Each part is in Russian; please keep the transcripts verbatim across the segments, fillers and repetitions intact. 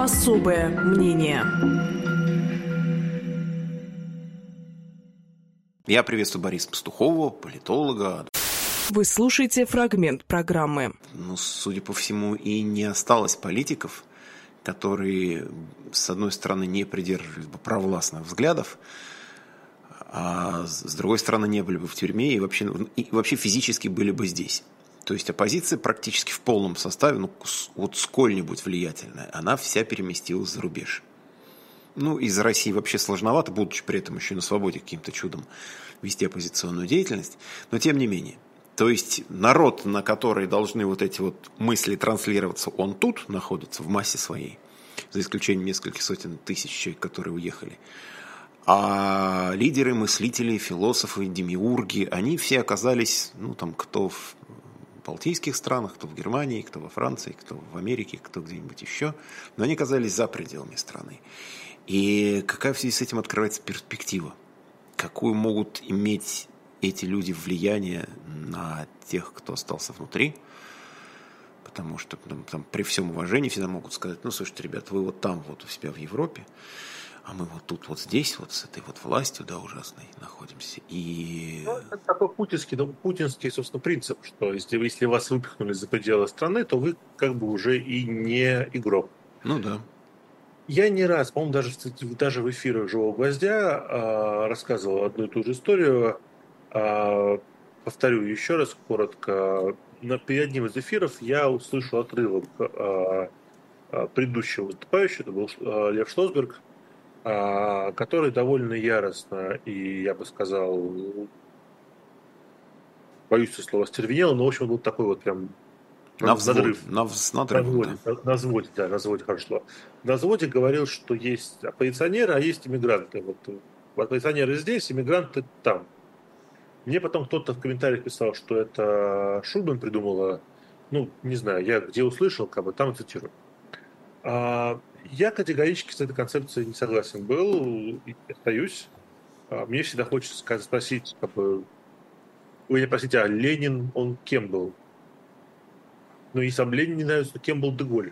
Особое мнение. Я приветствую Бориса Пастухова, политолога. Вы слушаете фрагмент программы. Ну, судя по всему, и не осталось политиков, которые, с одной стороны, не придерживались бы провластных взглядов, а с другой стороны, не были бы в тюрьме и вообще, и вообще физически были бы здесь. То есть оппозиция практически в полном составе, ну, вот сколь-нибудь влиятельная, она вся переместилась за рубеж. Ну, из России вообще сложновато, будучи при этом еще на свободе каким-то чудом вести оппозиционную деятельность, но тем не менее. То есть народ, на который должны вот эти вот мысли транслироваться, он тут находится в массе своей, за исключением нескольких сотен тысяч человек, которые уехали. А лидеры, мыслители, философы, демиурги, они все оказались, ну, там, кто в балтийских странах, кто в Германии, кто во Франции, кто в Америке, кто где-нибудь еще, но они оказались за пределами страны. И какая в связи с этим открывается перспектива? Какую могут иметь эти люди влияние на тех, кто остался внутри? Потому что там, там, при всем уважении всегда могут сказать: ну, слушайте, ребят, вы вот там вот у себя в Европе, а мы вот тут вот здесь вот с этой вот властью, да, ужасной находимся. И... Ну, это такой путинский, ну, путинский, собственно, принцип, что если, если вас выпихнули за пределы страны, то вы как бы уже и не игрок. Ну да. Я не раз, по-моему, даже, даже в эфирах «Живого гвоздя» э, рассказывал одну и ту же историю. Э, повторю еще раз коротко. На, перед одним из эфиров я услышал отрывок э, предыдущего выступающего, это был э, Лев Шлосберг, э, который довольно яростно и, я бы сказал, боюсь слова стервенел, но, в общем, был такой вот прям на взвод, надрыв. На, на, на, взводе, да. на взводе, да, на взводе хорошо. На взводе говорил, что есть оппозиционеры, а есть иммигранты. Вот оппозиционеры здесь, иммигранты там. Мне потом кто-то в комментариях писал, что это Шульман придумала. Ну, не знаю, я где услышал, как бы там и цитирую. А, я категорически с этой концепцией не согласен был и остаюсь. А, мне всегда хочется спросить, как бы, вы не простите, а Ленин, он кем был? Ну, и сам Ленин не нравится, кем был Де-Голь.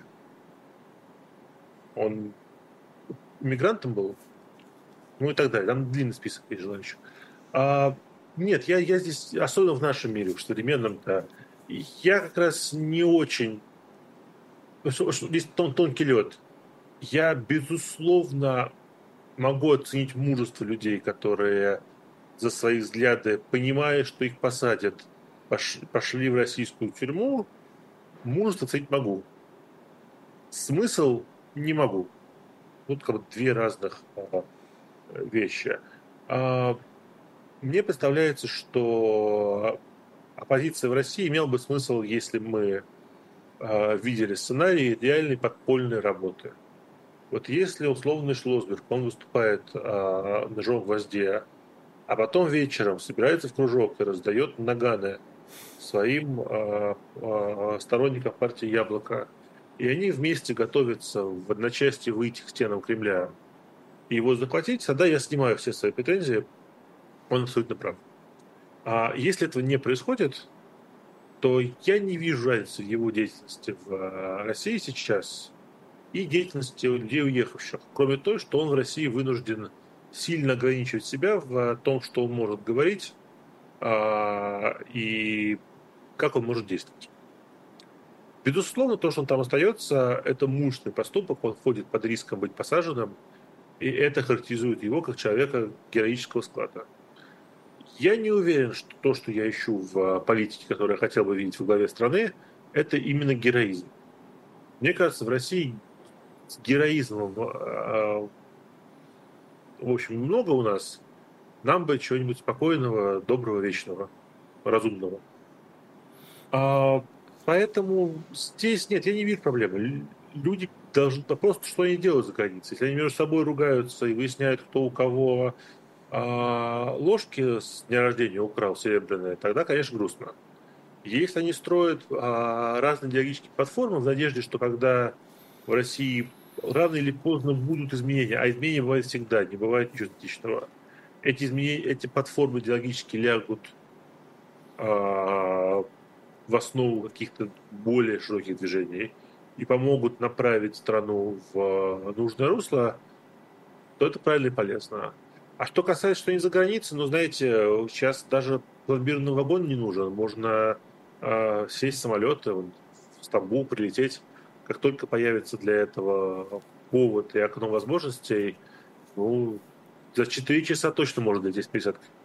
Он мигрантом был? Ну и так далее. Там длинный список есть желающих. А, нет, я, я здесь, особенно в нашем мире, в современном, да, я как раз не очень... Здесь тон, тонкий лед. Я, безусловно, могу оценить мужество людей, которые за свои взгляды, понимая, что их посадят, пошли, пошли в российскую тюрьму. Мужество оценить могу. Смысл не могу. Тут как бы две разных а, вещи. А, мне представляется, что оппозиция в России имела бы смысл, если мы а, видели сценарий реальной подпольной работы. Вот если условный Шлосберг, он выступает а, на «Живом гвозде», а потом вечером собирается в кружок и раздает наганы своим э, э, сторонникам партии «Яблоко», и они вместе готовятся в одночасье выйти к стенам Кремля и его захватить, тогда я снимаю все свои претензии, он абсолютно прав. А если этого не происходит, то я не вижу разницы в его деятельности в России сейчас и деятельности людей уехавших, кроме того, что он в России вынужден сильно ограничивать себя в том, что он может говорить, и как он может действовать. Безусловно, то, что он там остается, это мужественный поступок, он ходит под риском быть посаженным, и это характеризует его как человека героического склада. Я не уверен, что то, что я ищу в политике, которую я хотел бы видеть во главе страны, это именно героизм. Мне кажется, в России с героизмом, в общем, много у нас. Нам бы чего-нибудь спокойного, доброго, вечного, разумного. А, поэтому здесь нет, я не вижу проблемы. Люди должны просто, что они делают за границей. Если они между собой ругаются и выясняют, кто у кого а, ложки с дня рождения украл серебряные, тогда, конечно, грустно. Если они строят а, разные идеологические платформы в надежде, что когда в России рано или поздно будут изменения, а изменения бывают всегда, не бывает ничего статичного, эти, изменения, эти платформы идеологически лягут а, в основу каких-то более широких движений, и помогут направить страну в нужное русло, то это правильно и полезно. А что касается что-нибудь за границей, ну, знаете, сейчас даже пломбированный вагон не нужен. Можно э, сесть в самолет, в Стамбул прилететь. Как только появится для этого повод и окно возможностей, ну, за четыре часа точно можно долететь с пересадкой.